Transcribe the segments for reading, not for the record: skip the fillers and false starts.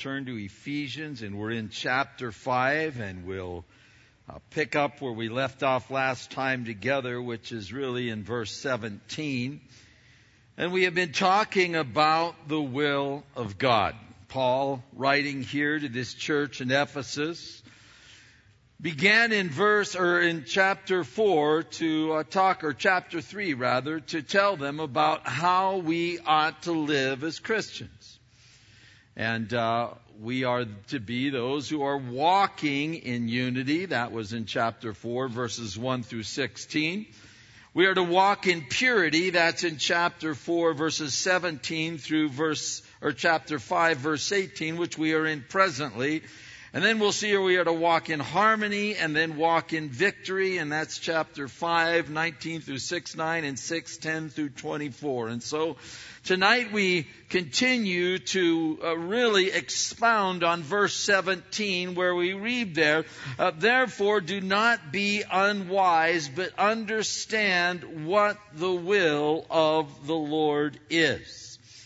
turn to Ephesians, and we're in chapter 5, and we'll pick up where we left off last time together, which is really in verse 17. And we have been talking about the will of God. Paul, writing here to this church in Ephesus, began in chapter 4 to chapter 3 rather, to tell them about how we ought to live as Christians. And we are to be those who are walking in unity. That was in chapter 4, verses 1 through 16. We are to walk in purity. That's in chapter 4, verses 17 through chapter 5, verse 18, which we are in presently. And then we'll see here we are to walk in harmony and then walk in victory. And that's chapter 5, 19 through 6:9 and 6:10 through 24. And so tonight we continue to really expound on verse 17 where we read there, therefore do not be unwise, but understand what the will of the Lord is.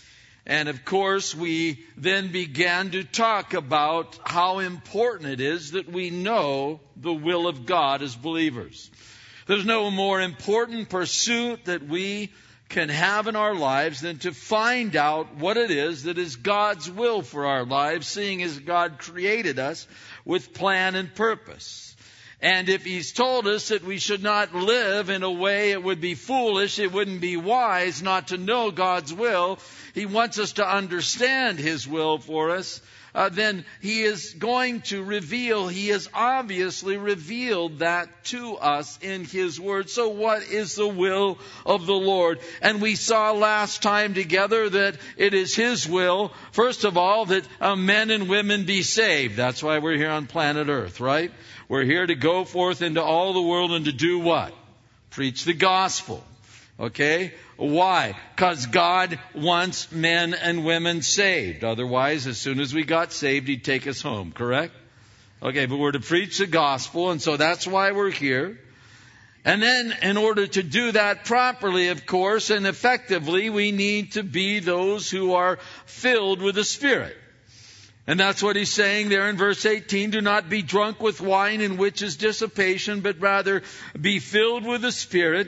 And of course, we then began to talk about how important it is that we know the will of God as believers. There's no more important pursuit that we can have in our lives than to find out what it is that is God's will for our lives, seeing as God created us with plan and purpose. And if He's told us that we should not live in a way it would be foolish, it wouldn't be wise not to know God's will, He wants us to understand His will for us, then He is going to reveal, He has obviously revealed that to us in His Word. So what is the will of the Lord? And we saw last time together that it is His will, first of all, that men and women be saved. That's why we're here on planet Earth, right? We're here to go forth into all the world and to do what? Preach the gospel. Okay? Why? Because God wants men and women saved. Otherwise, as soon as we got saved, He'd take us home, correct? Okay, but we're to preach the gospel, and so that's why we're here. And then, in order to do that properly, of course, and effectively, we need to be those who are filled with the Spirit. And that's what he's saying there in verse 18. Do not be drunk with wine, in which is dissipation, but rather be filled with the Spirit.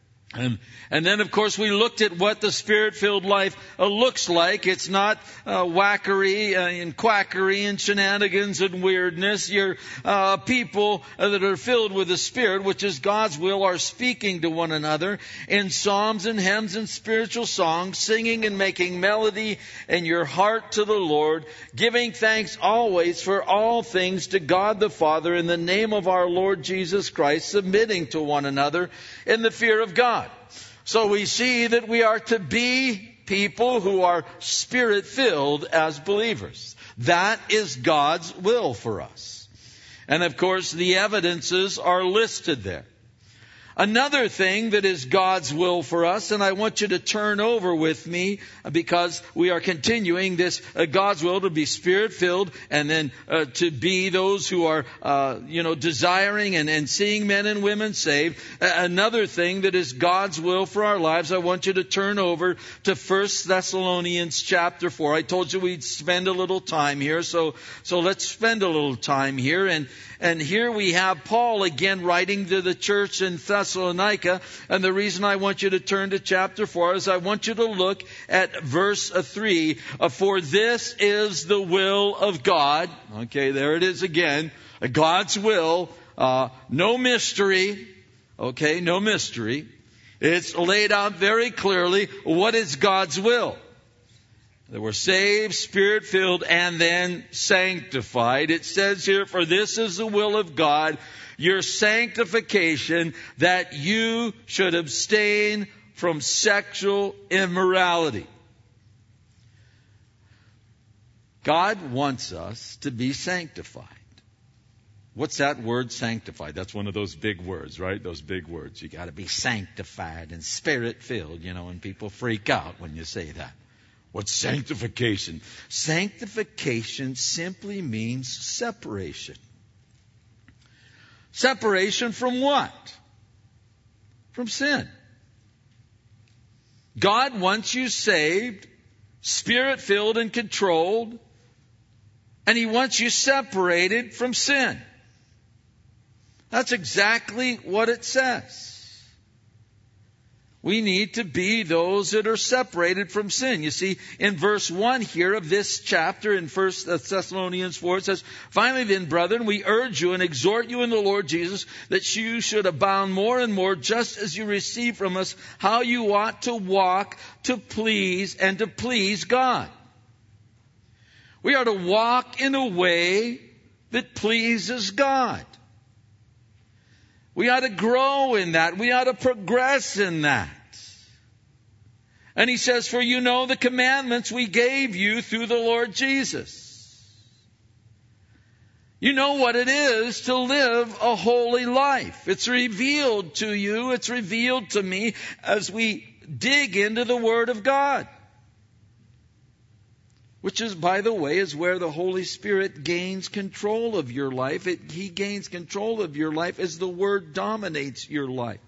And then, of course, we looked at what the Spirit-filled life looks like. It's not whackery and quackery and shenanigans and weirdness. You're people that are filled with the Spirit, which is God's will, are speaking to one another in psalms and hymns and spiritual songs, singing and making melody in your heart to the Lord, giving thanks always for all things to God the Father in the name of our Lord Jesus Christ, submitting to one another in the fear of God. So we see that we are to be people who are Spirit-filled as believers. That is God's will for us. And of course, the evidences are listed there. Another thing that is God's will for us, and I want you to turn over with me because we are continuing this God's will to be Spirit-filled and then to be those who are, desiring and seeing men and women saved. Another thing that is God's will for our lives, I want you to turn over to 1 Thessalonians chapter 4. I told you we'd spend a little time here, so let's spend a little time here. And here we have Paul again writing to the church in Thessalonica. And the reason I want you to turn to chapter 4 is I want you to look at verse 3. For this is the will of God. Okay, there it is again. God's will. No mystery. Okay, no mystery. It's laid out very clearly. What is God's will? That we're saved, Spirit-filled, and then sanctified. It says here, for this is the will of God, your sanctification, that you should abstain from sexual immorality. God wants us to be sanctified. What's that word, sanctified? That's one of those big words, right? Those big words. You got to be sanctified and Spirit-filled, and people freak out when you say that. What's sanctification? Sanctification simply means separation. Separation from what? From sin. God wants you saved, Spirit-filled and controlled, And He wants you separated from sin. That's exactly what it says. We need to be those that are separated from sin. You see, in verse 1 here of this chapter in 1 Thessalonians 4, it says, "Finally then, brethren, we urge you and exhort you in the Lord Jesus that you should abound more and more, just as you receive from us how you ought to walk to please God." We are to walk in a way that pleases God. We ought to grow in that. We ought to progress in that. And He says, "For you know the commandments we gave you through the Lord Jesus." You know what it is to live a holy life. It's revealed to you. It's revealed to me as we dig into the Word of God. Which is, by the way, is where the Holy Spirit gains control of your life. He gains control of your life as the Word dominates your life.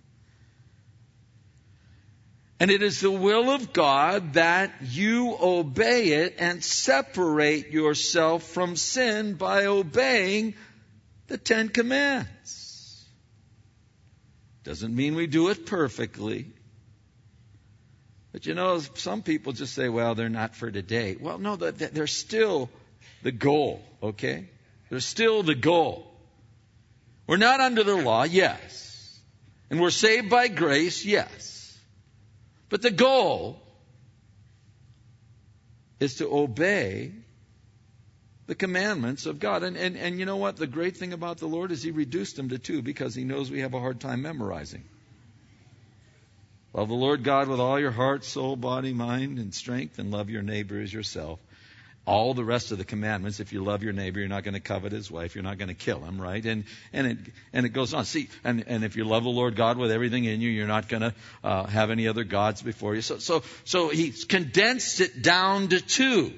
And it is the will of God that you obey it and separate yourself from sin by obeying the 10 Commandments. Doesn't mean we do it perfectly. But you know, some people just say, well, they're not for today. Well, no, they're still the goal, okay? They're still the goal. We're not under the law, yes. And we're saved by grace, yes. But the goal is to obey the commandments of God. And you know what? The great thing about the Lord is He reduced them to 2 because He knows we have a hard time memorizing. Love the Lord God with all your heart, soul, body, mind, and strength, and love your neighbor as yourself. All the rest of the commandments, if you love your neighbor, you're not going to covet his wife, you're not going to kill him, right? And it goes on. See, and if you love the Lord God with everything in you, you're not going to have any other gods before you. So He's condensed it down to 2.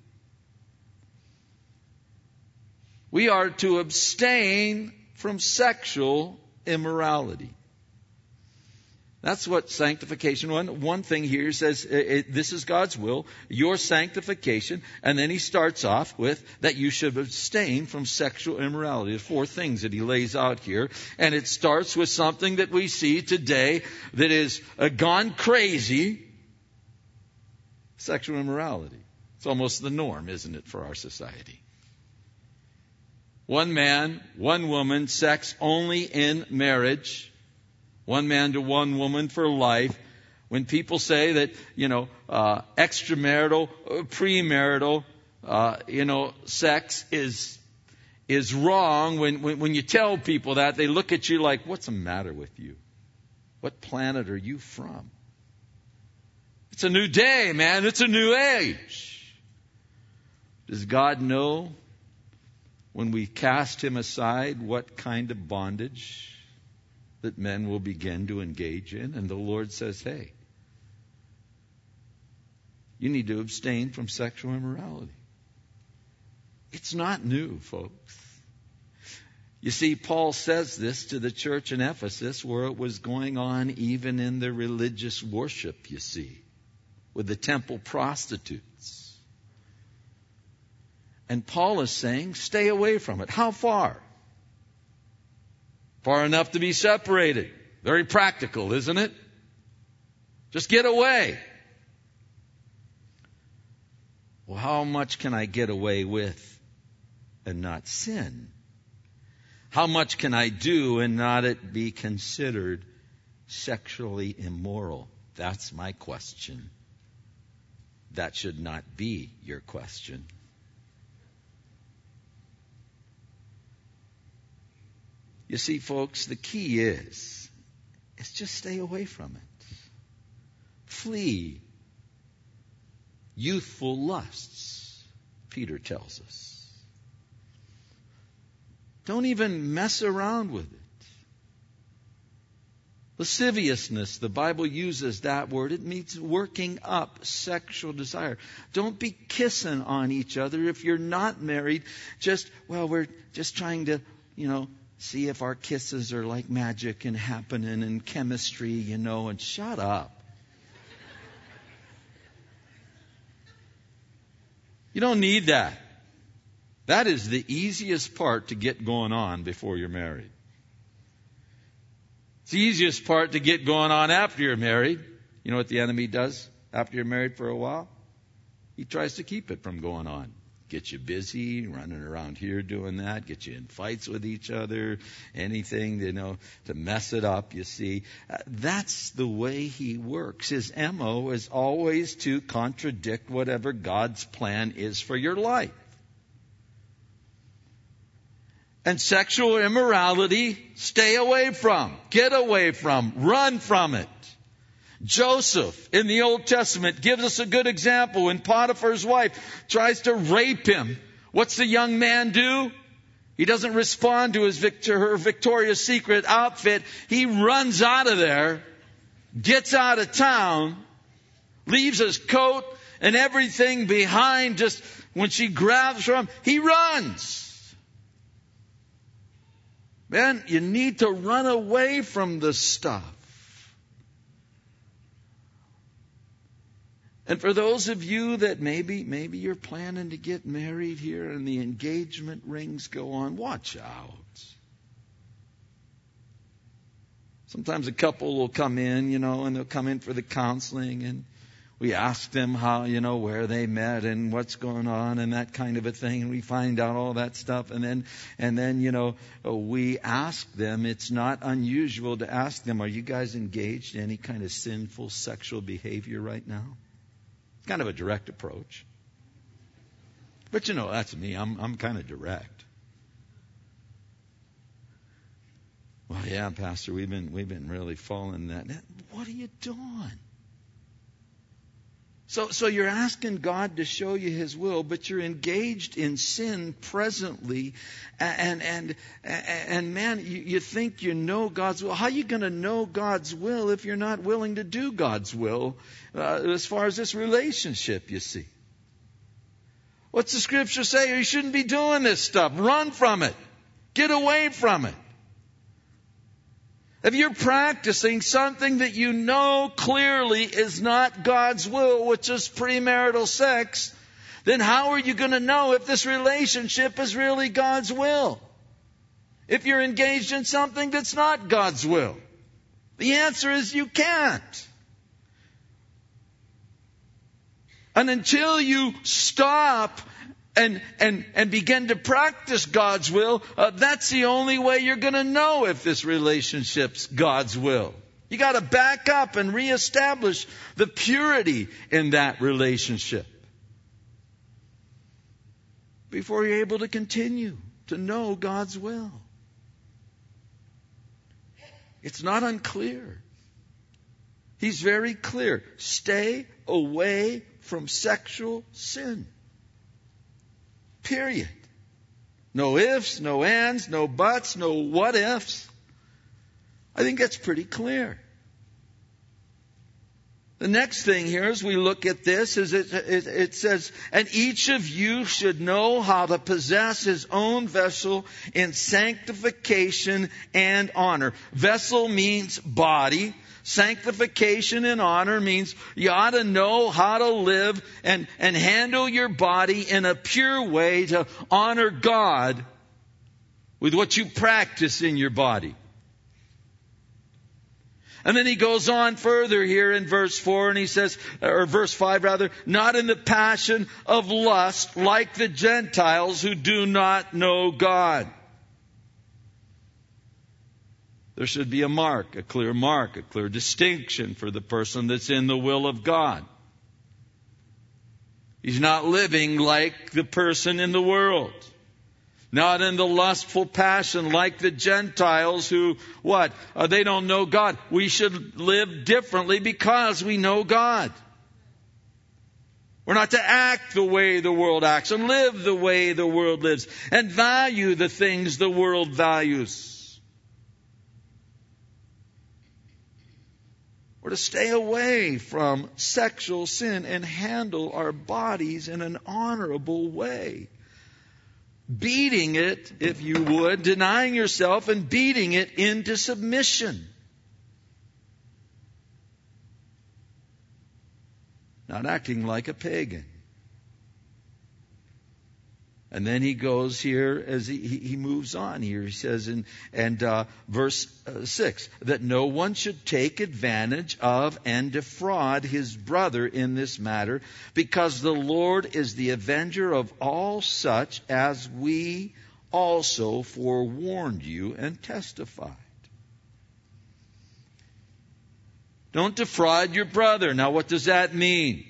We are to abstain from sexual immorality. That's what sanctification, one thing here says, this is God's will, your sanctification. And then He starts off with that you should abstain from sexual immorality. There's 4 things that He lays out here. And it starts with something that we see today that is gone crazy. Sexual immorality. It's almost the norm, isn't it, for our society? One man, one woman, sex only in marriage. One man to one woman for life. When people say that, extramarital, premarital, sex is wrong, when you tell people that, they look at you like, what's the matter with you? What planet are you from? It's a new day, man. It's a new age. Does God know when we cast Him aside what kind of bondage that men will begin to engage in? And the Lord says, hey, you need to abstain from sexual immorality. It's not new, folks. You see, Paul says this to the church in Ephesus where it was going on even in the religious worship, you see, with the temple prostitutes. And Paul is saying, stay away from it. How far? Far enough to be separated. Very practical, isn't it? Just get away. Well, how much can I get away with and not sin? How much can I do and not it be considered sexually immoral? That's my question. That should not be your question. You see, folks, the key is just stay away from it. Flee youthful lusts, Peter tells us. Don't even mess around with it. Lasciviousness, the Bible uses that word. It means working up sexual desire. Don't be kissing on each other if you're not married. We're just trying to, see if our kisses are like magic and happening and chemistry, and shut up. You don't need that. That is the easiest part to get going on before you're married. It's the easiest part to get going on after you're married. You know what the enemy does after you're married for a while? He tries to keep it from going on. Get you busy, running around here doing that, get you in fights with each other, anything, to mess it up, you see. That's the way he works. His MO is always to contradict whatever God's plan is for your life. And sexual immorality, stay away from, get away from, run from it. Joseph in the Old Testament gives us a good example. When Potiphar's wife tries to rape him, what's the young man do? He doesn't respond to her Victoria's Secret outfit. He runs out of there, gets out of town, leaves his coat and everything behind. Just when she grabs from him, he runs. Man, you need to run away from this stuff. And for those of you that maybe you're planning to get married here and the engagement rings go on, watch out. Sometimes a couple will come in, and they'll come in for the counseling, and we ask them how, where they met and what's going on and that kind of a thing, and we find out all that stuff, and then we ask them. It's not unusual to ask them, are you guys engaged in any kind of sinful sexual behavior right now? Kind of a direct approach. But that's me. I'm kind of direct. Well, yeah, Pastor, we've been really following that. What are you doing? So you're asking God to show you His will, but you're engaged in sin presently, and man, you think you know God's will. How are you going to know God's will if you're not willing to do God's will as far as this relationship, you see? What's the Scripture say? You shouldn't be doing this stuff. Run from it. Get away from it. If you're practicing something that you know clearly is not God's will, which is premarital sex, then how are you going to know if this relationship is really God's will? If you're engaged in something that's not God's will? The answer is you can't. And until you stop and begin to practice God's will, that's the only way you're going to know if this relationship's God's will. You got to back up and reestablish the purity in that relationship before you're able to continue to know God's will. It's not unclear. He's very clear. Stay away from sexual sin. Period. No ifs, no ands, no buts, no what ifs. I think that's pretty clear. The next thing here as we look at this is it says, and each of you should know how to possess his own vessel in sanctification and honor. Vessel means body. Sanctification and honor means you ought to know how to live and handle your body in a pure way to honor God with what you practice in your body. And then he goes on further here in verse 4 and he says, or verse 5 rather, not in the passion of lust like the Gentiles who do not know God. There should be a clear distinction for the person that's in the will of God. He's not living like the person in the world. Not in the lustful passion like the Gentiles who, they don't know God. We should live differently because we know God. We're not to act the way the world acts and live the way the world lives and value the things the world values. We're to stay away from sexual sin and handle our bodies in an honorable way. Beating it, if you would, denying yourself and beating it into submission. Not acting like a pagan. And then he goes here as he moves on here. He says in verse 6, that no one should take advantage of and defraud his brother in this matter, because the Lord is the avenger of all such, as we also forewarned you and testified. Don't defraud your brother. Now, what does that mean?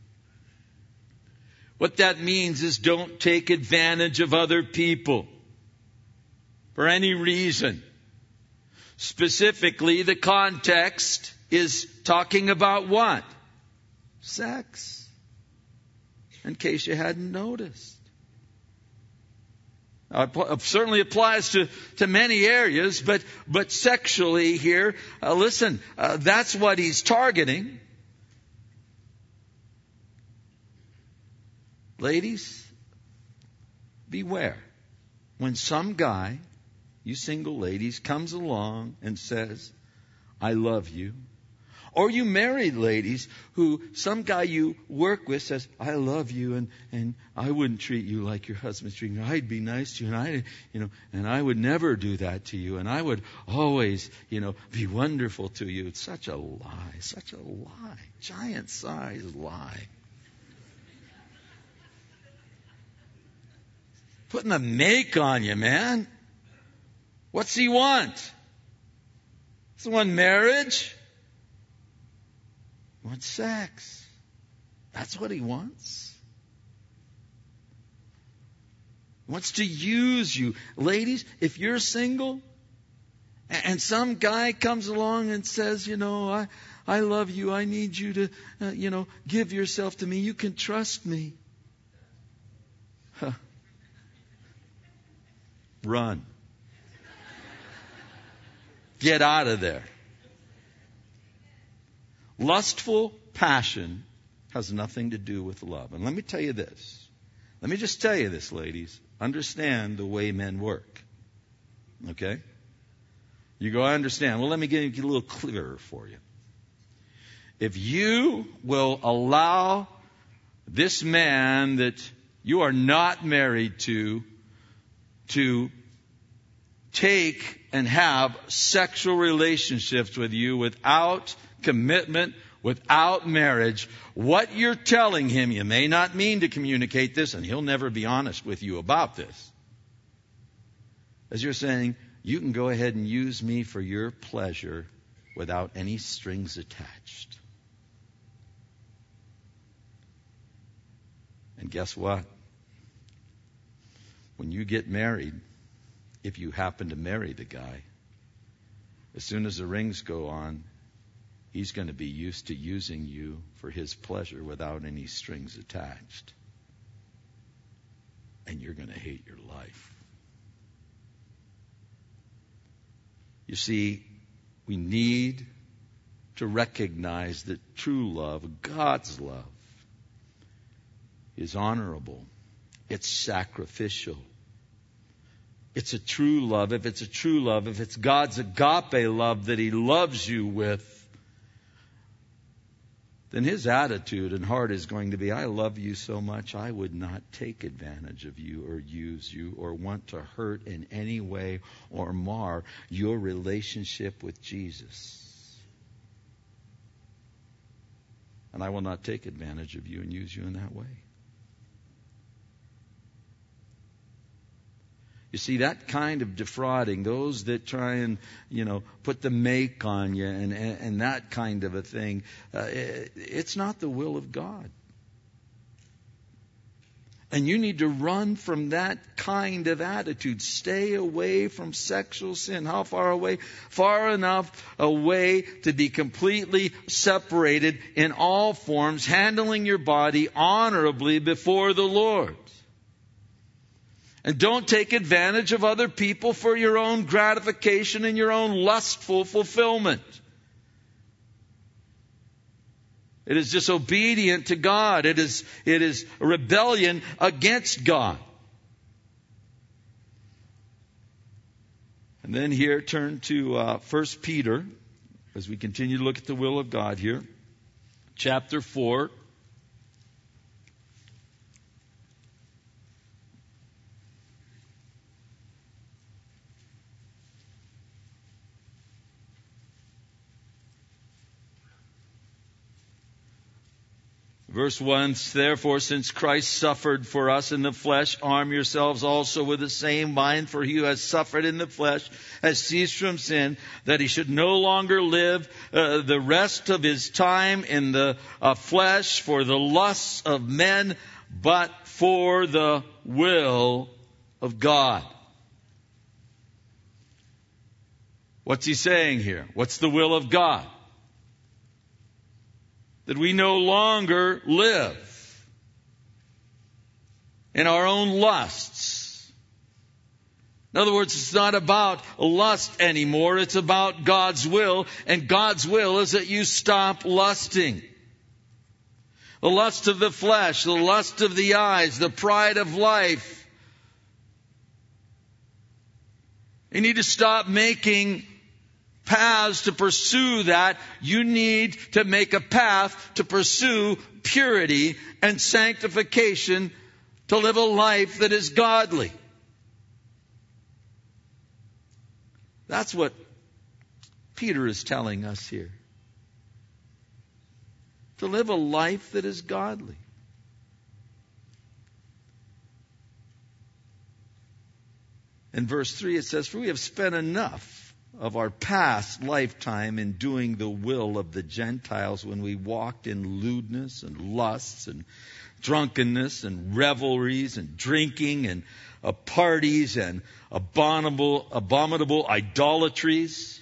What that means is don't take advantage of other people for any reason. Specifically, the context is talking about what? Sex. In case you hadn't noticed. It certainly applies to many areas, but sexually here, listen, that's what he's targeting. Ladies, beware. When some guy, you single ladies, comes along and says, I love you. Or you married ladies who some guy you work with says, I love you and I wouldn't treat you like your husband's treating you. I'd be nice to you and I would never do that to you and I would always, be wonderful to you. It's such a lie, giant size lie. Putting a make on you, man. What's he want? Does he want marriage? He wants sex. That's what he wants. He wants to use you. Ladies, if you're single and some guy comes along and says, I love you, I need you to, give yourself to me, you can trust me. Run. Get out of there. Lustful passion has nothing to do with love. And let me tell you this. Let me just tell you this, ladies. Understand the way men work. Okay? You go, I understand. Well, let me get a little clearer for you. If you will allow this man that you are not married to take and have sexual relationships with you without commitment, without marriage, what you're telling him, you may not mean to communicate this, and he'll never be honest with you about this. As you're saying, you can go ahead and use me for your pleasure without any strings attached. And guess what? When you get married, if you happen to marry the guy, as soon as the rings go on, he's going to be used to using you for his pleasure without any strings attached. And you're going to hate your life. You see, we need to recognize that true love, God's love, is honorable. It's sacrificial. It's a true love. If it's a true love, if it's God's agape love that He loves you with, then His attitude and heart is going to be, I love you so much, I would not take advantage of you or use you or want to hurt in any way or mar your relationship with Jesus. And I will not take advantage of you and use you in that way. You see, that kind of defrauding, those that try and, put the make on you and that kind of a thing, it's not the will of God. And you need to run from that kind of attitude. Stay away from sexual sin. How far away? Far enough away to be completely separated in all forms, handling your body honorably before the Lord. And don't take advantage of other people for your own gratification and your own lustful fulfillment. It is disobedient to God. It is rebellion against God. And then here, turn to 1 Peter, as we continue to look at the will of God here. Chapter 4. Verse 1, therefore, since Christ suffered for us in the flesh, arm yourselves also with the same mind, for he who has suffered in the flesh has ceased from sin, that he should no longer live the rest of his time in the flesh for the lusts of men, but for the will of God. What's he saying here? What's the will of God? That we no longer live in our own lusts. In other words, it's not about lust anymore. It's about God's will. And God's will is that you stop lusting. The lust of the flesh, the lust of the eyes, the pride of life. You need to stop making paths to pursue that. You need to make a path to pursue purity and sanctification, to live a life that is godly. That's what Peter is telling us here. To live a life that is godly. In verse 3 it says, for we have spent enough of our past lifetime in doing the will of the Gentiles when we walked in lewdness and lusts and drunkenness and revelries and drinking and parties and abominable idolatries.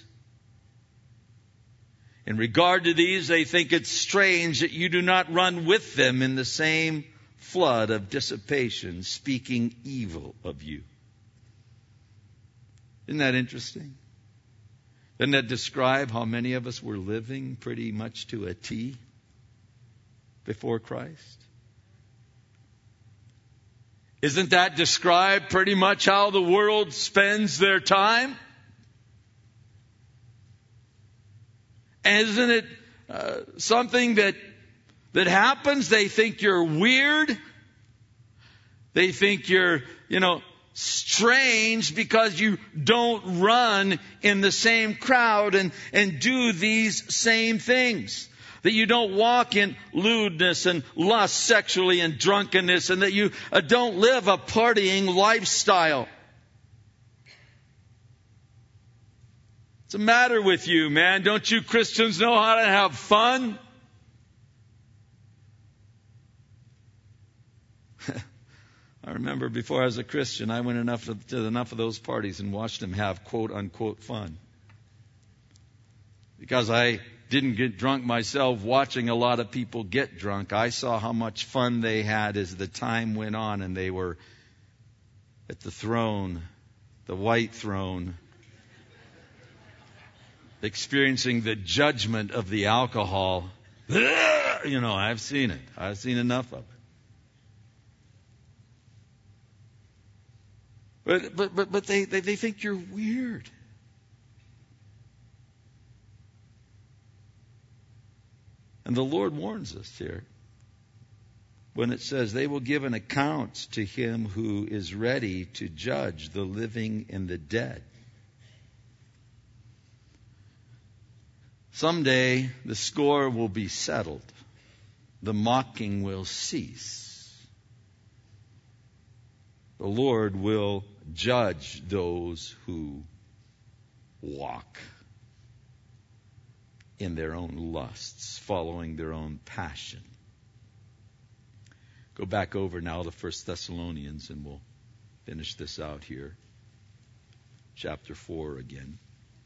In regard to these, they think it's strange that you do not run with them in the same flood of dissipation, speaking evil of you. Isn't that interesting? Doesn't that describe how many of us were living pretty much to a T before Christ? Isn't that describe pretty much how the world spends their time? And isn't it something that happens? They think you're weird. They think you're, strange because you don't run in the same crowd and do these same things. That you don't walk in lewdness and lust sexually and drunkenness, and that you don't live a partying lifestyle. What's the matter with you, man? Don't you Christians know how to have fun? I remember before I was a Christian, I went to enough of those parties and watched them have quote unquote fun. Because I didn't get drunk myself watching a lot of people get drunk. I saw how much fun they had as the time went on and they were at the throne, the white throne, experiencing the judgment of the alcohol. I've seen it. I've seen enough of it. But they think you're weird. And the Lord warns us here when it says they will give an account to him who is ready to judge the living and the dead. Someday the score will be settled. The mocking will cease. The Lord will judge those who walk in their own lusts, following their own passion. Go back over now to 1 Thessalonians and we'll finish this out here. Chapter 4 again.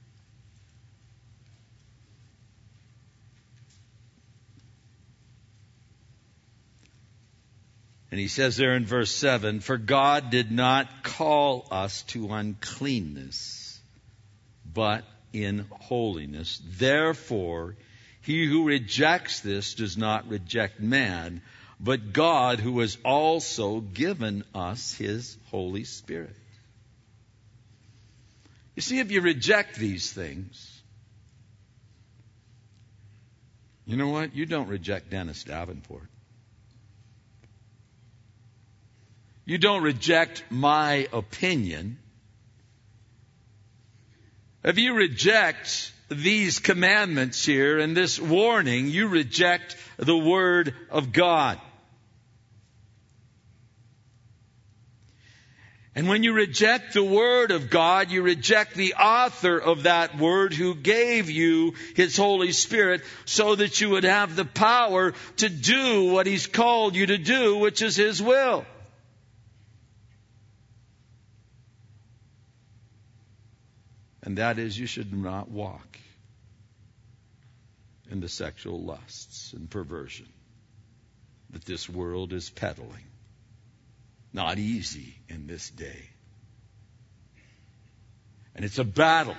And he says there in verse 7, for God did not call us to uncleanness, but in holiness. Therefore, he who rejects this does not reject man, but God, who has also given us his Holy Spirit. You see, if you reject these things, you know what? You don't reject Dennis Davenport. You don't reject my opinion. If you reject these commandments here and this warning, you reject the Word of God. And when you reject the Word of God, you reject the author of that Word who gave you His Holy Spirit so that you would have the power to do what He's called you to do, which is His will. And that is, you should not walk in the sexual lusts and perversion that this world is peddling. Not easy in this day. And it's a battle.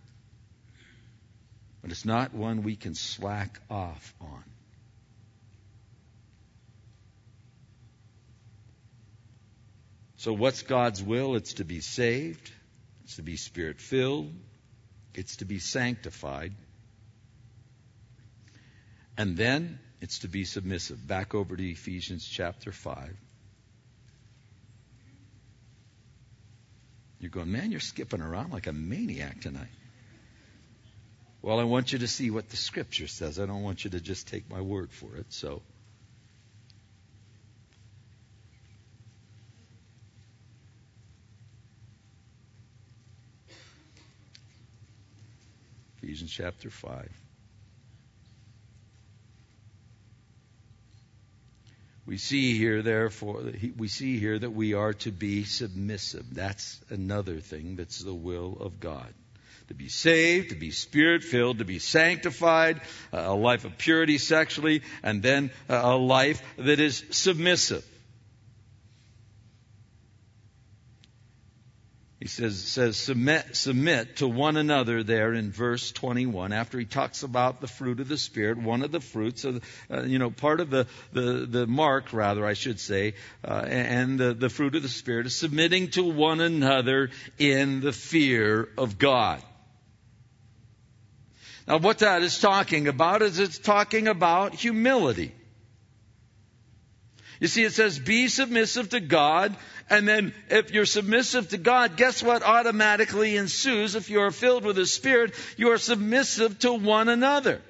But it's not one we can slack off on. So what's God's will? It's to be saved. It's to be Spirit-filled. It's to be sanctified. And then it's to be submissive. Back over to Ephesians chapter 5. You're going, man, you're skipping around like a maniac tonight. Well, I want you to see what the Scripture says. I don't want you to just take my word for it. So, Ephesians chapter 5. We see here, therefore, that we are to be submissive. That's another thing that's the will of God. To be saved, to be Spirit-filled, to be sanctified, a life of purity sexually, and then a life that is submissive. He says submit to one another there in verse 21. After he talks about the fruit of the Spirit, one of the fruits of, part of the mark, rather, I should say, and the fruit of the Spirit is submitting to one another in the fear of God. Now, what that is talking about is it's talking about humility. You see, it says, be submissive to God. And then if you're submissive to God, guess what automatically ensues? If you are filled with the Spirit, you are submissive to one another.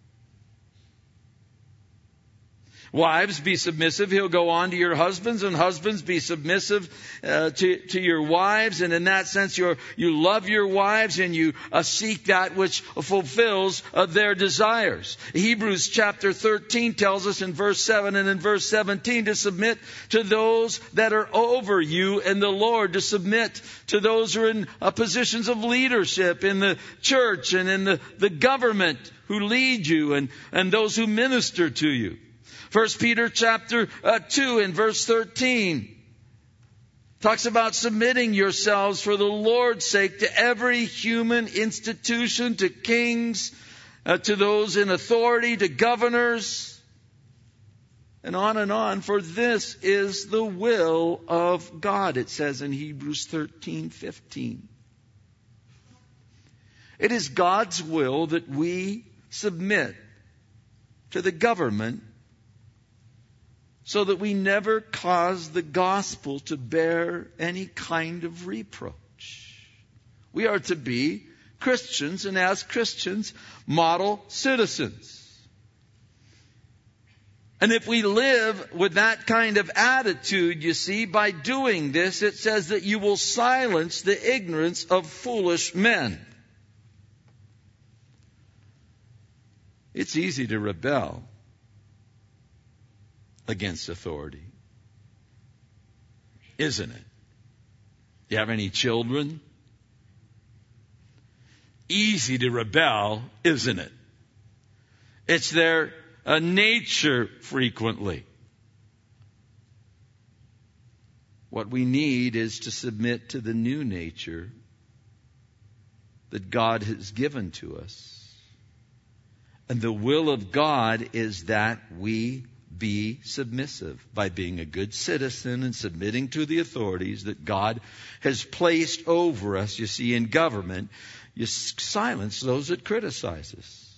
Wives, be submissive. He'll go on to your husbands, and husbands, be submissive to your wives. And in that sense, you love your wives and you seek that which fulfills their desires. Hebrews chapter 13 tells us in verse 7 and in verse 17 to submit to those that are over you in the Lord, to submit to those who are in positions of leadership in the church and in the government who lead you and those who minister to you. 1 Peter chapter 2 and verse 13 talks about submitting yourselves for the Lord's sake to every human institution, to kings, to those in authority, to governors, and on, for this is the will of God, it says in Hebrews 13:15. It is God's will that we submit to the government so that we never cause the gospel to bear any kind of reproach. We are to be Christians, and as Christians, model citizens. And if we live with that kind of attitude, you see, by doing this, it says that you will silence the ignorance of foolish men. It's easy to rebel against authority, isn't it? You have any children? Easy to rebel, isn't it? It's their nature frequently. What we need is to submit to the new nature that God has given to us. And the will of God is that we be submissive by being a good citizen and submitting to the authorities that God has placed over us. You see, in government, you silence those that criticize us.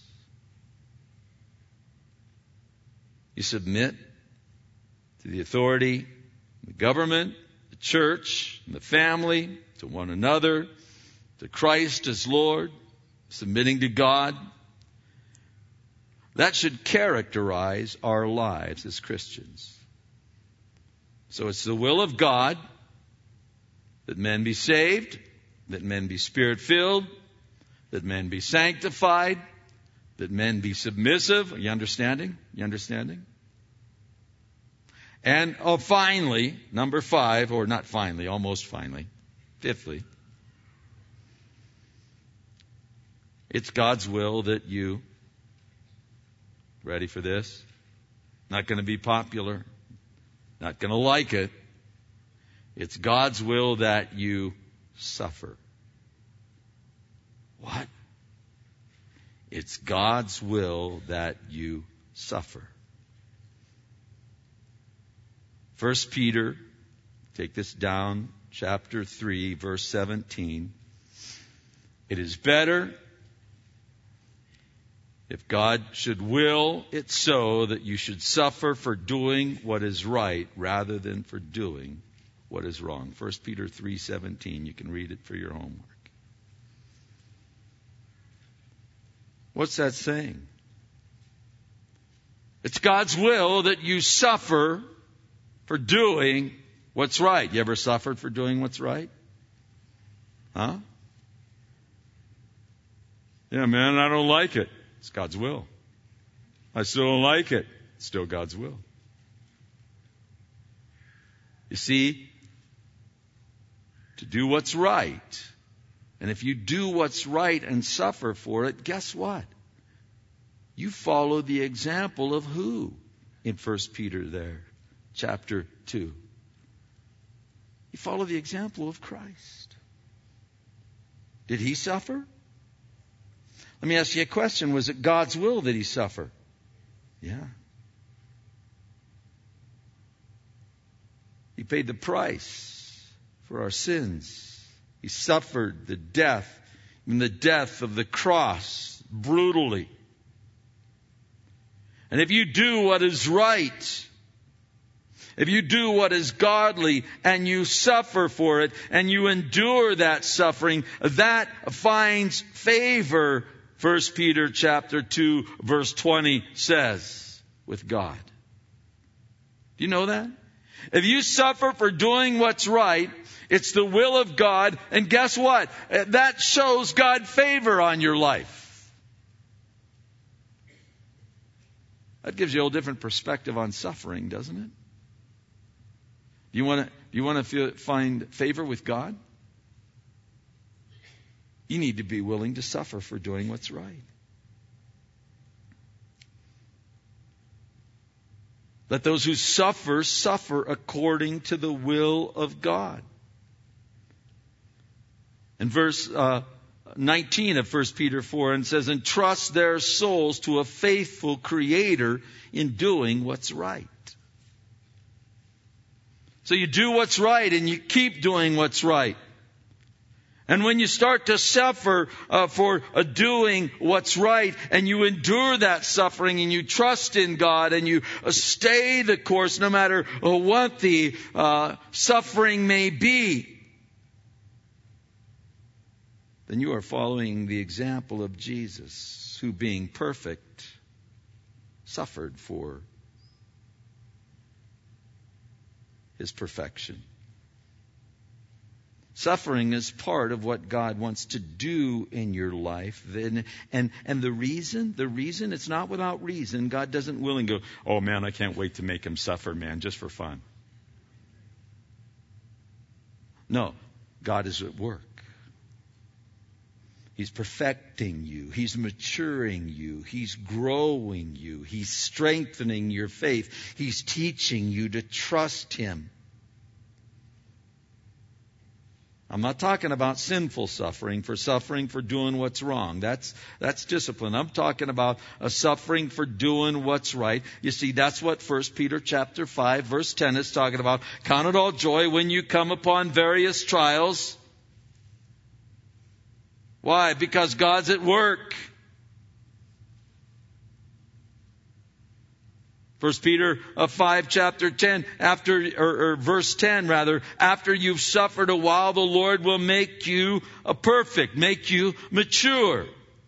You submit to the authority, the government, the church, and the family, to one another, to Christ as Lord. submitting to God. That should characterize our lives as Christians. So it's the will of God that men be saved, that men be Spirit-filled, that men be sanctified, that men be submissive. Are you understanding? You understanding? And finally, number 5, or not finally, almost finally, fifthly, it's God's will that you, ready for this? Not going to be popular. Not going to like it. It's God's will that you suffer. What? It's God's will that you suffer. 1 Peter, take this down, chapter 3, verse 17. It is better if God should will it so that you should suffer for doing what is right rather than for doing what is wrong. 1 Peter 3:17. You can read it for your homework. What's that saying? It's God's will that you suffer for doing what's right. You ever suffered for doing what's right? Huh? Yeah, man, I don't like it. It's God's will. I still don't like it. It's still God's will. You see, to do what's right, and if you do what's right and suffer for it, guess what? You follow the example of who in 1 Peter there, chapter 2? You follow the example of Christ. Did he suffer? Let me ask you a question. Was it God's will that he suffer? Yeah. He paid the price for our sins. He suffered the death, even the death of the cross, brutally. And if you do what is right, if you do what is godly and you suffer for it and you endure that suffering, that finds favor, 1 Peter chapter 2 verse 20 says, with God. Do you know that? If you suffer for doing what's right, it's the will of God, and guess what? That shows God favor on your life. That gives you a whole different perspective on suffering, doesn't it? You want to find favor with God? You need to be willing to suffer for doing what's right. Let those who suffer, suffer according to the will of God. In verse 19 of 1 Peter 4, and says, entrust their souls to a faithful Creator in doing what's right. So you do what's right and you keep doing what's right. And when you start to suffer for doing what's right, and you endure that suffering, and you trust in God, and you stay the course no matter what the suffering may be, then you are following the example of Jesus, who being perfect, suffered for his perfection. Suffering is part of what God wants to do in your life. And the reason, it's not without reason. God doesn't will and go, oh man, I can't wait to make him suffer, man, just for fun. No, God is at work. He's perfecting you. He's maturing you. He's growing you. He's strengthening your faith. He's teaching you to trust him. I'm not talking about sinful suffering for doing what's wrong. That's discipline. I'm talking about a suffering for doing what's right. You see, that's what 1 Peter chapter 5 verse 10 is talking about. Count it all joy when you come upon various trials. Why? Because God's at work. 1 Peter 5 chapter 10, verse 10 rather, after you've suffered a while, the Lord will make you perfect, make you mature.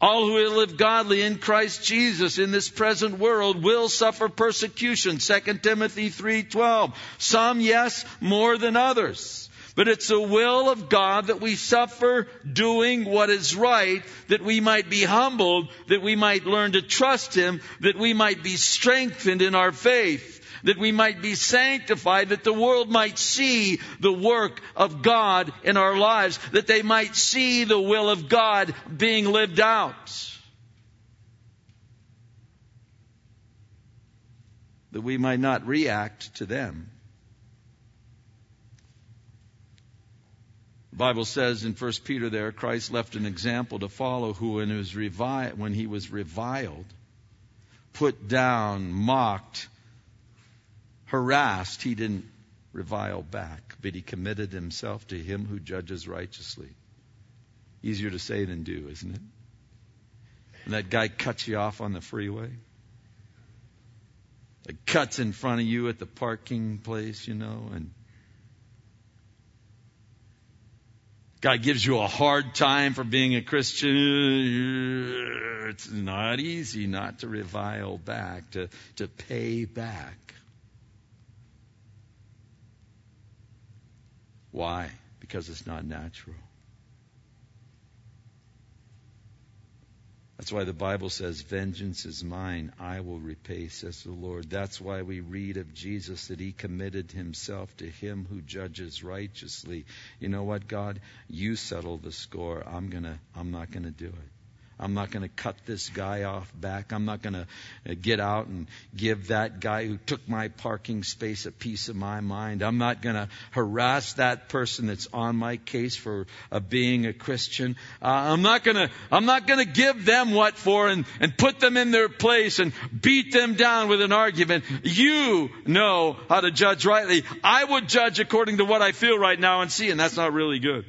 All who live godly in Christ Jesus in this present world will suffer persecution. 2 Timothy 3:12. Some, yes, more than others. But it's the will of God that we suffer doing what is right, that we might be humbled, that we might learn to trust Him, that we might be strengthened in our faith, that we might be sanctified, that the world might see the work of God in our lives, that they might see the will of God being lived out. That we might not react to them. The Bible says in 1 Peter there, Christ left an example to follow who when he was reviled, put down, mocked, harassed, he didn't revile back, but he committed himself to Him who judges righteously. Easier to say than do, isn't it? And that guy cuts you off on the freeway. It cuts in front of you at the parking place, and God gives you a hard time for being a Christian. It's not easy not to revile back, to pay back. Why? Because it's not natural. That's why the Bible says, vengeance is mine, I will repay, says the Lord. That's why we read of Jesus, that He committed Himself to Him who judges righteously. You know what, God? You settle the score. I'm not going to do it. I'm not going to cut this guy off back. I'm not going to get out and give that guy who took my parking space a piece of my mind. I'm not going to harass that person that's on my case for being a Christian. I'm not going to give them what for and put them in their place and beat them down with an argument. You know how to judge rightly. I would judge according to what I feel right now and see, and that's not really good.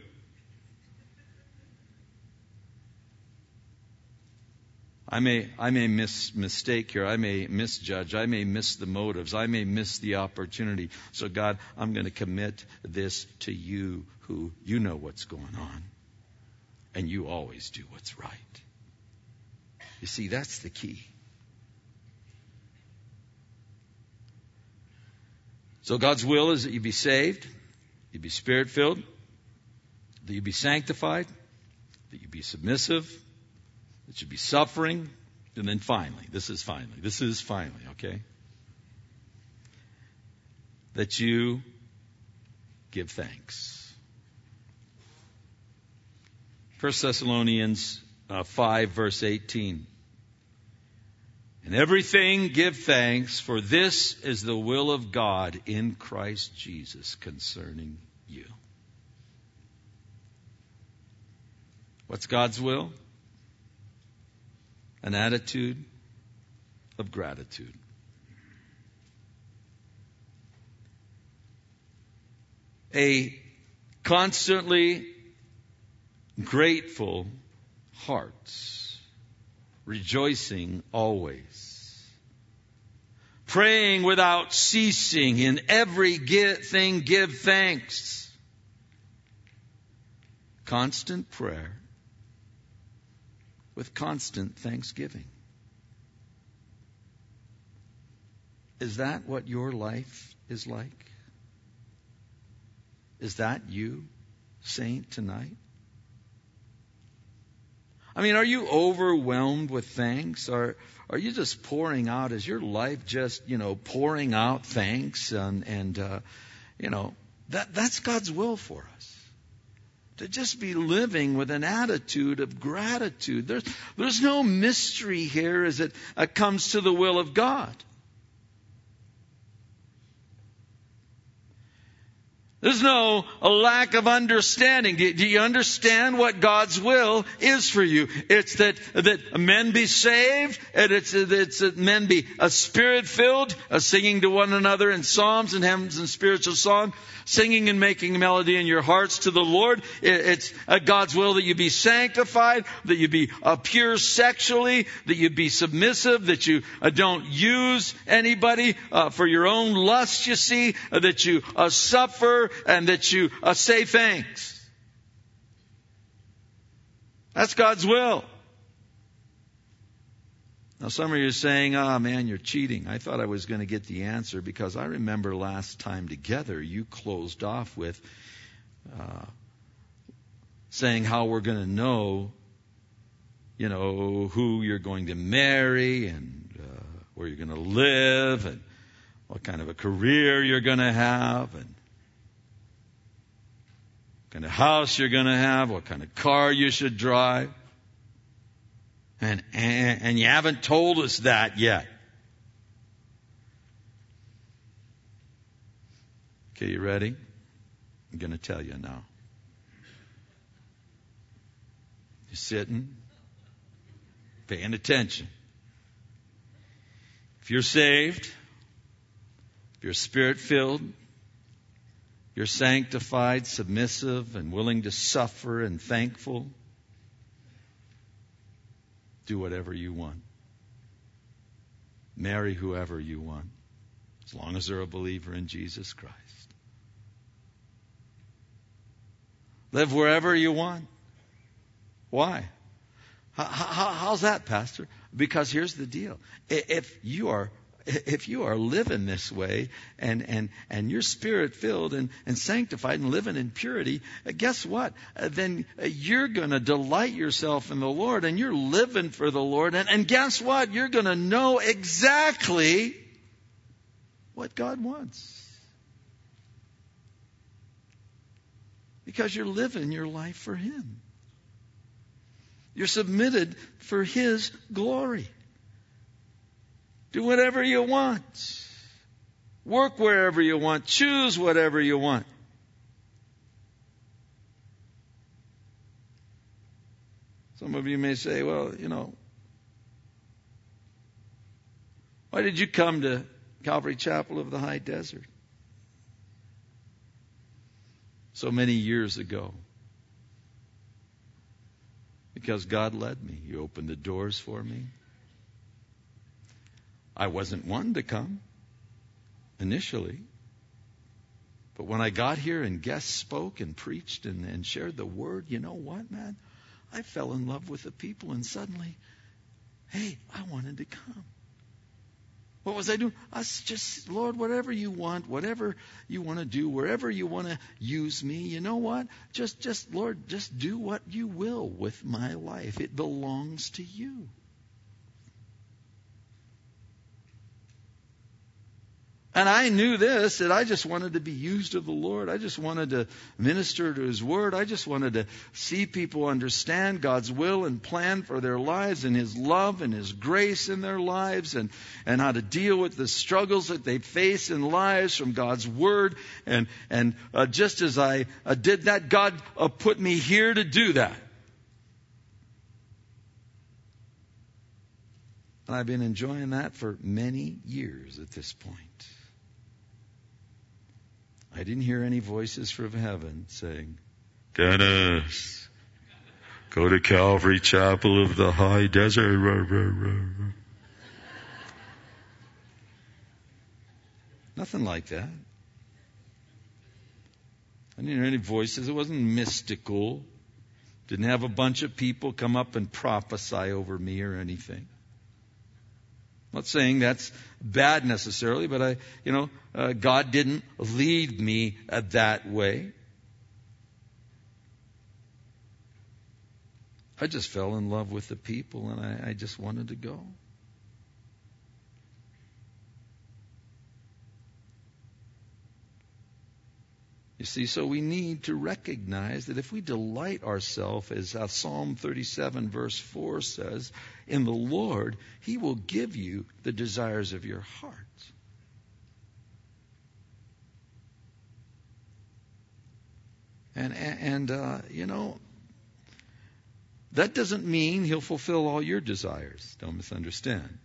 I may mistake here. I may misjudge. I may miss the motives. I may miss the opportunity. So God, I'm going to commit this to You who You know what's going on. And You always do what's right. You see, that's the key. So God's will is that you be saved, you be Spirit-filled, that you be sanctified, that you be submissive, that you be suffering, and then finally, this is finally, okay? That you give thanks. 1 Thessalonians 5, verse 18. In everything give thanks, for this is the will of God in Christ Jesus concerning you. What's God's will? An attitude of gratitude. A constantly grateful heart, rejoicing always, praying without ceasing, in everything give thanks. Constant prayer with constant thanksgiving. Is that what your life is like? Is that you, saint, tonight? I mean, are you overwhelmed with thanks? Or are you just pouring out? Is your life just, pouring out thanks? That's God's will for us. To just be living with an attitude of gratitude. There's no mystery here as it comes to the will of God. There's no lack of understanding. Do you understand what God's will is for you? It's that men be saved, and it's that men be Spirit-filled, singing to one another in psalms and hymns and spiritual songs, singing and making melody in your hearts to the Lord. It's God's will that you be sanctified, that you be pure sexually, that you be submissive, that you don't use anybody for your own lust, you see, that you suffer, and that you say thanks. That's God's will. Now some of you are saying, man, you're cheating. I thought I was going to get the answer because I remember last time together you closed off with saying how we're going to know, who you're going to marry and where you're going to live and what kind of a career you're going to have and what kind of house you're going to have, what kind of car you should drive. And you haven't told us that yet. Okay, you ready? I'm going to tell you now. You're sitting, paying attention. If you're saved, if you're Spirit-filled, you're sanctified, submissive, and willing to suffer and thankful, do whatever you want. Marry whoever you want, as long as they're a believer in Jesus Christ. Live wherever you want. Why? How's that, Pastor? Because here's the deal. If you are living this way and you're Spirit-filled and sanctified and living in purity, guess what? Then you're going to delight yourself in the Lord and you're living for the Lord. And guess what? You're going to know exactly what God wants. Because you're living your life for Him. You're submitted for His glory. Do whatever you want. Work wherever you want. Choose whatever you want. Some of you may say, well, why did you come to Calvary Chapel of the High Desert so many years ago? Because God led me. He opened the doors for me. I wasn't one to come initially. But when I got here and guests spoke and preached and shared the word, you know what, man? I fell in love with the people and suddenly, hey, I wanted to come. What was I doing? I was just, Lord, whatever you want to do, wherever you want to use me, you know what? Just, Lord, just do what you will with my life. It belongs to you. And I knew this, that I just wanted to be used of the Lord. I just wanted to minister to His Word. I just wanted to see people understand God's will and plan for their lives and His love and His grace in their lives and how to deal with the struggles that they face in lives from God's Word. And just as I did that, God put me here to do that. And I've been enjoying that for many years at this point. I didn't hear any voices from heaven saying, Dennis, go to Calvary Chapel of the High Desert. Nothing like that. I didn't hear any voices. It wasn't mystical. Didn't have a bunch of people come up and prophesy over me or anything. I'm not saying that's bad necessarily, but God didn't lead me that way. I just fell in love with the people and I just wanted to go. You see, so we need to recognize that if we delight ourselves, as Psalm 37 verse 4 says, in the Lord, He will give you the desires of your heart. And that doesn't mean He'll fulfill all your desires. Don't misunderstand.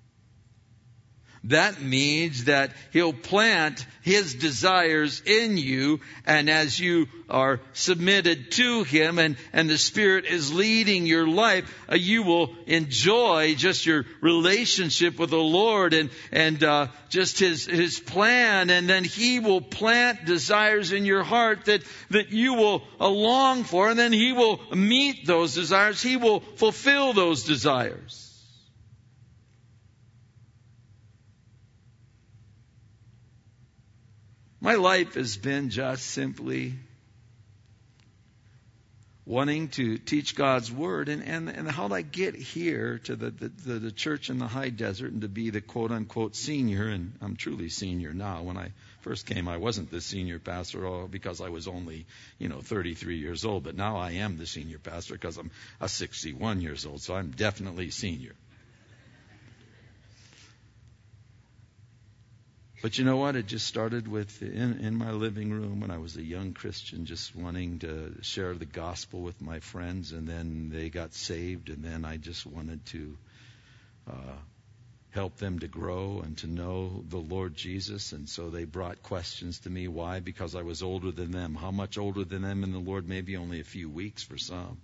That means that He'll plant His desires in you, and as you are submitted to Him and the Spirit is leading your life, you will enjoy just your relationship with the Lord and just His plan, and then He will plant desires in your heart that you will long for, and then He will meet those desires. He will fulfill those desires. My life has been just simply wanting to teach God's Word. And how did I get here to the church in the high desert and to be the quote-unquote senior? And I'm truly senior now. When I first came, I wasn't the senior pastor because I was only, 33 years old. But now I am the senior pastor because I'm 61 years old. So I'm definitely senior. But you know what? It just started with in my living room when I was a young Christian, just wanting to share the gospel with my friends, and then they got saved, and then I just wanted to help them to grow and to know the Lord Jesus. And so they brought questions to me. Why? Because I was older than them. How much older than them in the Lord? Maybe only a few weeks for some.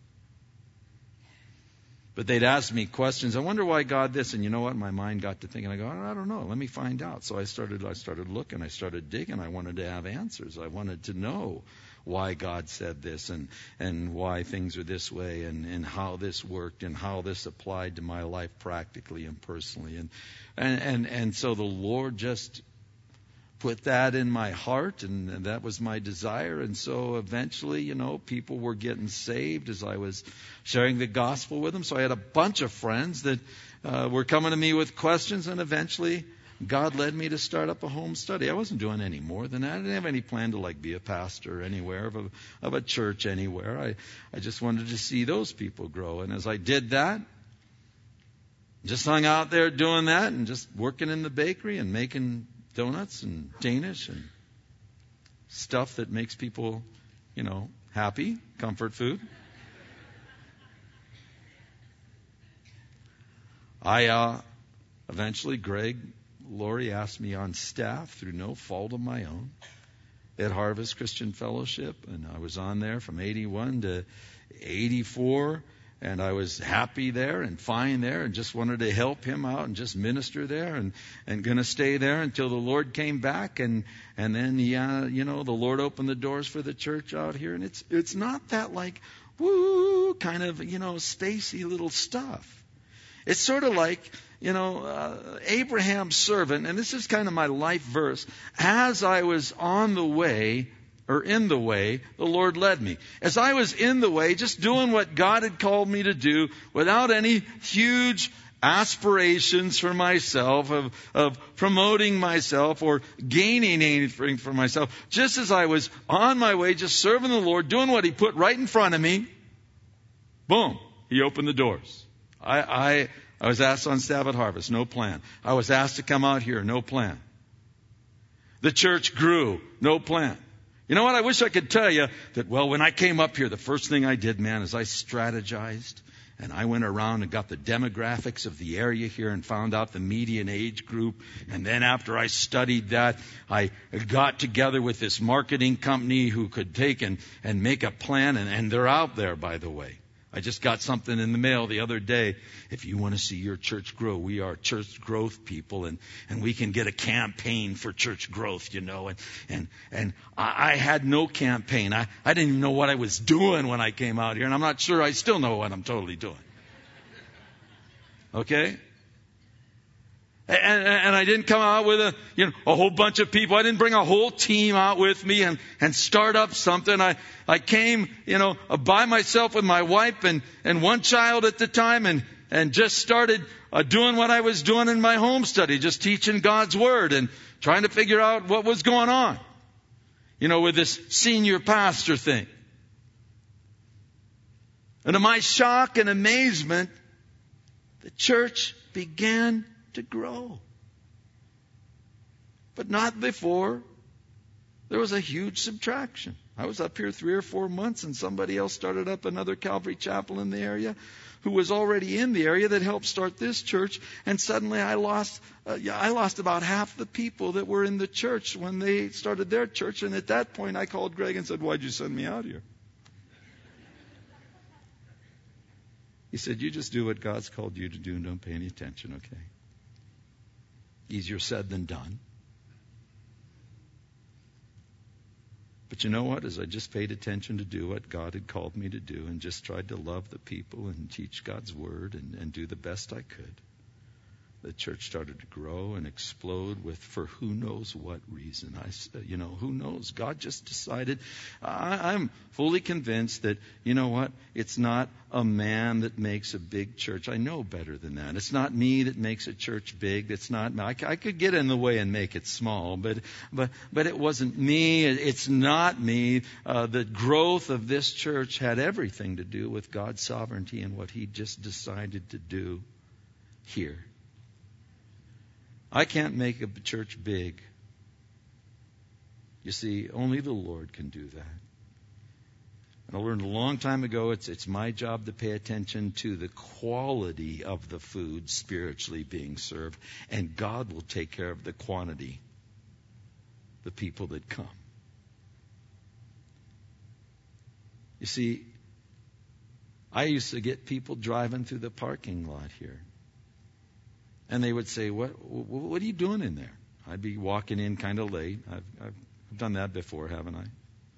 But they'd ask me questions. I wonder why God this. And you know what? My mind got to thinking. I go, I don't know. Let me find out. So I started looking. I started digging. I wanted to have answers. I wanted to know why God said this and why things are this way and how this worked and how this applied to my life practically and personally. And so the Lord just put that in my heart, and that was my desire. And so eventually, people were getting saved as I was sharing the gospel with them. So I had a bunch of friends that were coming to me with questions, and eventually God led me to start up a home study. I wasn't doing any more than that. I didn't have any plan to be a pastor anywhere, of a church anywhere. I just wanted to see those people grow. And as I did that, just hung out there doing that and just working in the bakery and making donuts and Danish and stuff that makes people, happy, comfort food. Eventually, Lori asked me on staff through no fault of my own at Harvest Christian Fellowship, and I was on there from 81 to 84. And I was happy there and fine there and just wanted to help him out and just minister there and going to stay there until the Lord came back. And then, the Lord opened the doors for the church out here. And it's not that woo, kind of, spacey little stuff. It's sort of like, Abraham's servant, and this is kind of my life verse, as I was in the way, the Lord led me. As I was in the way, just doing what God had called me to do without any huge aspirations for myself, of promoting myself or gaining anything for myself. Just as I was on my way, just serving the Lord, doing what He put right in front of me, boom, He opened the doors. I was asked on staff at Harvest, no plan. I was asked to come out here, no plan. The church grew, no plan. You know what? I wish I could tell you that, when I came up here, the first thing I did, is I strategized and I went around and got the demographics of the area here and found out the median age group. And then after I studied that, I got together with this marketing company who could take and make a plan. And they're out there, by the way. I just got something in the mail the other day. If you want to see your church grow, we are church growth people, and we can get a campaign for church growth, And I had no campaign. I didn't even know what I was doing when I came out here, and I'm not sure I still know what I'm totally doing. Okay? And I didn't come out with a whole bunch of people. I didn't bring a whole team out with me and start up something. I came, by myself with my wife and one child at the time and just started doing what I was doing in my home study, just teaching God's Word and trying to figure out what was going on, with this senior pastor thing. And to my shock and amazement, the church began to grow. But not before there was a huge subtraction. I was up here 3 or 4 months, and somebody else started up another Calvary Chapel in the area who was already in the area that helped start this church. And suddenly I lost about half the people that were in the church when they started their church. And at that point I called Greg and said, "Why'd you send me out here?" He said, "You just do what God's called you to do and don't pay any attention, okay?" Easier said than done. But you know what? As I just paid attention to do what God had called me to do and just tried to love the people and teach God's Word and do the best I could, the church started to grow and explode for who knows what reason. Who knows? God just decided. I'm fully convinced that, you know what? It's not a man that makes a big church. I know better than that. It's not me that makes a church big. It's not. I could get in the way and make it small, but it wasn't me. It's not me. The growth of this church had everything to do with God's sovereignty and what He just decided to do here. I can't make a church big. You see, only the Lord can do that. And I learned a long time ago, it's my job to pay attention to the quality of the food spiritually being served, and God will take care of the quantity, the people that come. You see, I used to get people driving through the parking lot here. And they would say, what are you doing in there? I'd be walking in kind of late. I've done that before, haven't I?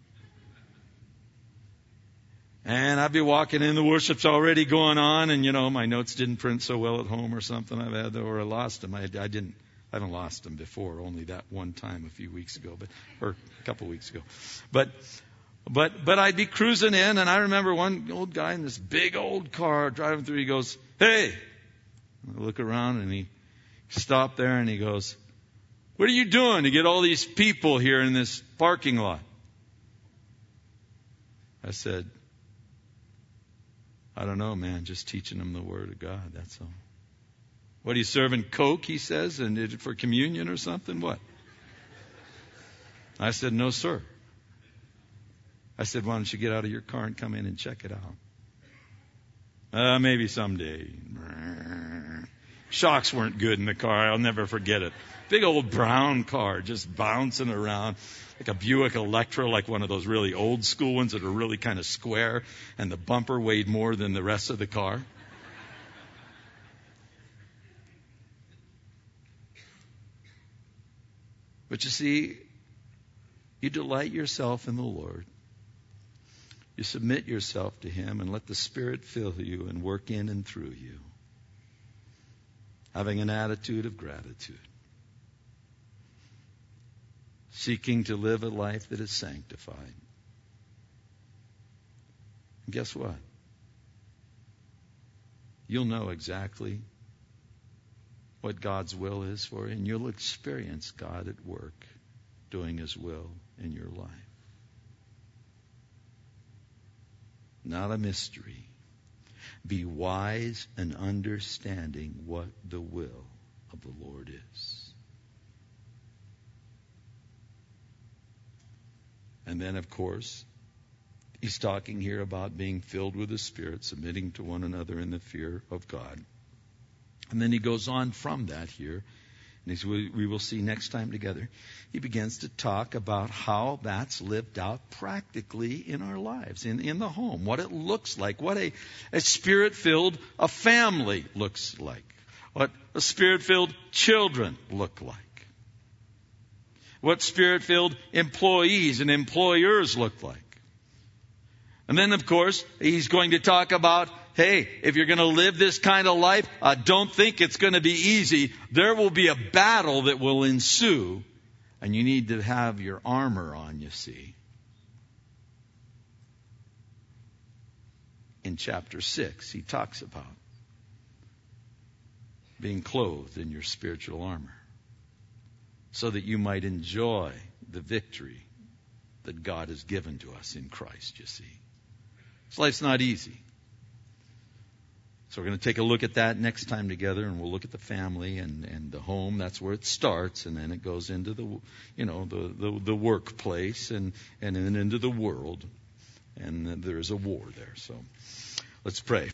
And I'd be walking in, the worship's already going on, and my notes didn't print so well at home or something. Or I lost them. I haven't lost them before, only that one time a few weeks ago, or a couple weeks ago. But I'd be cruising in, and I remember one old guy in this big old car driving through. He goes, "Hey!" I look around, and he stopped there, and he goes, "What are you doing to get all these people here in this parking lot?" I said, "I don't know, man, just teaching them the Word of God, that's all." "What, are you serving Coke," he says, "and for communion or something? What?" I said, "No, sir." I said, "Why don't you get out of your car and come in and check it out?" Maybe someday. Shocks weren't good in the car. I'll never forget it. Big old brown car just bouncing around like a Buick Electra, like one of those really old school ones that are really kind of square, and the bumper weighed more than the rest of the car. But you see, you delight yourself in the Lord. You submit yourself to Him and let the Spirit fill you and work in and through you, having an attitude of gratitude, seeking to live a life that is sanctified. And guess what? You'll know exactly what God's will is for you, and you'll experience God at work doing His will in your life. Not a mystery. Be wise and understanding what the will of the Lord is. And then, of course, he's talking here about being filled with the Spirit, submitting to one another in the fear of God. And then he goes on from that here, and as we will see next time together, he begins to talk about how that's lived out practically in our lives, in the home, what it looks like, what a Spirit-filled family looks like, what a Spirit-filled children look like, what Spirit-filled employees and employers look like. And then, of course, he's going to talk about, hey, if you're going to live this kind of life, don't think it's going to be easy. There will be a battle that will ensue, and you need to have your armor on, you see. In chapter 6, he talks about being clothed in your spiritual armor so that you might enjoy the victory that God has given to us in Christ, you see. This life's not easy. So we're going to take a look at that next time together, and we'll look at the family and the home. That's where it starts, and then it goes into the workplace and then into the world, and there's a war there. So let's pray.